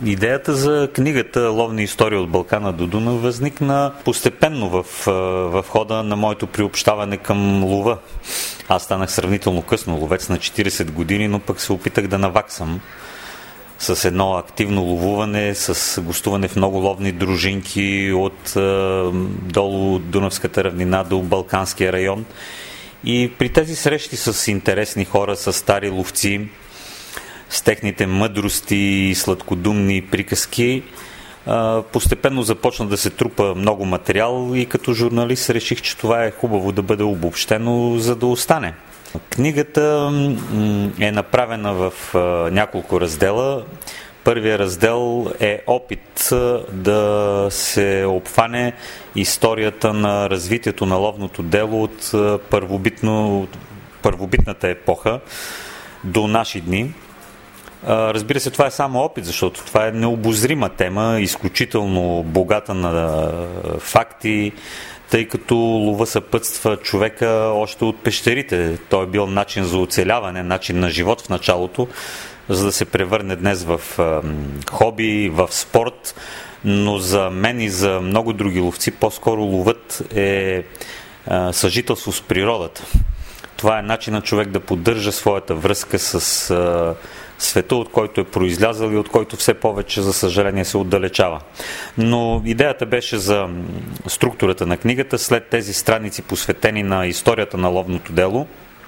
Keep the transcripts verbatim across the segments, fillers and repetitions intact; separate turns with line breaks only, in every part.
Идеята за книгата "Ловни истории от Балкана до Дунав" възникна постепенно в, в хода на моето приобщаване към лова. Аз станах сравнително късно ловец на четирийсет години, но пък се опитах да наваксам с едно активно ловуване, с гостуване в много ловни дружинки от е, долу Дунавската равнина до Балканския район. И при тези срещи с интересни хора, с стари ловци, с техните мъдрости и сладкодумни приказки, е, постепенно започна да се трупа много материал и като журналист реших, че това е хубаво да бъде обобщено, за да остане. Книгата е направена в няколко раздела. Първият раздел е опит да се обхване историята на развитието на ловното дело от първобитно, първобитната епоха до наши дни. Разбира се, това е само опит, защото това е необозрима тема, изключително богата на факти, тъй като лова съпътства човека още от пещерите. Той е бил начин за оцеляване, начин на живот в началото, за да се превърне днес в хоби, в спорт, но за мен и за много други ловци по-скоро ловът е съжителство с природата. Това е начин на човек да поддържа своята връзка с света, от който е произлязъл и от който все повече, за съжаление, се отдалечава. Но идеята беше за структурата на книгата. След тези страници, посветени на историята на ловното дело,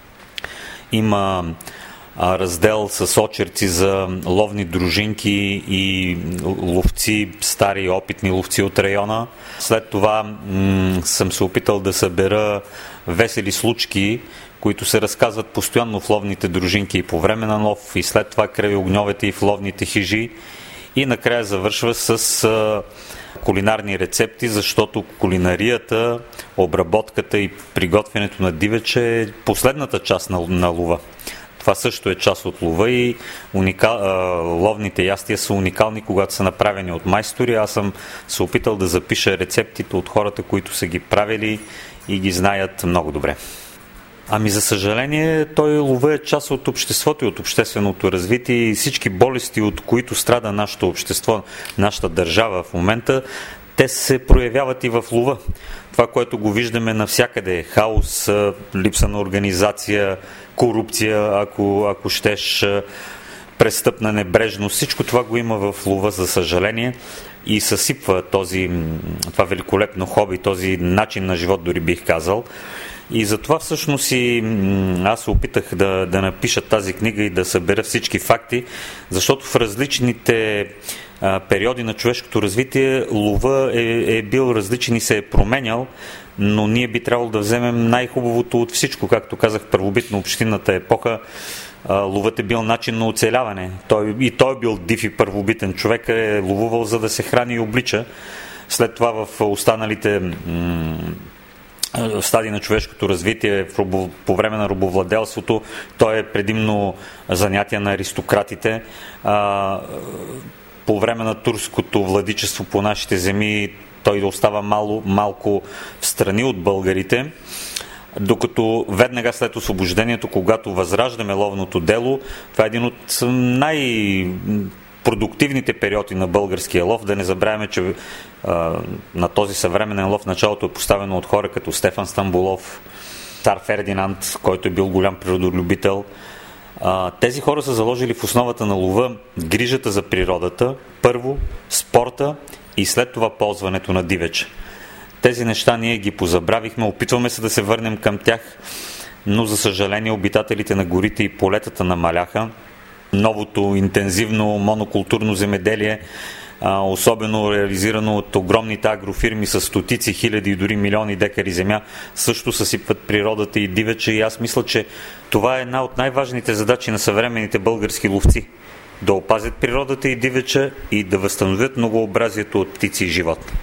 има раздел с очерци за ловни дружинки и ловци, стари опитни ловци от района. След това м- съм се опитал да събера весели случки, които се разказват постоянно в ловните дружинки и по време на лов, и след това край огньовете и в ловните хижи. И накрая завършва с а, кулинарни рецепти, защото кулинарията, обработката и приготвянето на дивеч е последната част на, на лова. Това също е част от лова и уникал, а, ловните ястия са уникални, когато са направени от майстори. Аз съм се опитал да запиша рецептите от хората, които са ги правили и ги знаят много добре. Ами за съжаление, той лова е част от обществото и от общественото развитие и всички болести, от които страда нашето общество, нашата държава в момента, те се проявяват и в лова. Това, което го виждаме навсякъде, хаос, липса на организация, корупция, ако, ако щеш, престъпна небрежност, всичко това го има в лова, за съжаление, и съсипва този, това великолепно хоби, този начин на живот, дори бих казал. И затова всъщност и аз се опитах да, да напиша тази книга и да събера всички факти, защото в различните а, периоди на човешкото развитие лова е, е бил различен и се е променял, но ние би трябвало да вземем най-хубавото от всичко. Както казах, първобитно общинната епоха, а, ловът е бил начин на оцеляване. Той, и той е бил див и първобитен. Човек е ловувал, за да се храни и облича. След това в останалите м- стадии на човешкото развитие по време на робовладелството, той е предимно занятие на аристократите. По време на турското владичество по нашите земи той остава мало, малко в страни от българите, докато веднага след освобождението, когато възраждаме ловното дело, това е един от най- продуктивните периоди на българския лов. Да не забравяме, че а, на този съвременен лов началото е поставено от хора като Стефан Стамболов, цар Фердинанд, който е бил голям природолюбител. А, тези хора са заложили в основата на лова грижата за природата, първо спорта и след това ползването на дивеч. Тези неща ние ги позабравихме, опитваме се да се върнем към тях, но за съжаление обитателите на горите и полетата намаляха. Новото интензивно монокултурно земеделие, особено реализирано от огромните агрофирми с стотици хиляди и дори милиони декари земя, също съсипват природата и дивеча, и аз мисля, че това е една от най-важните задачи на съвременните български ловци. Да опазят природата и дивеча и да възстановят многообразието от птици и животни.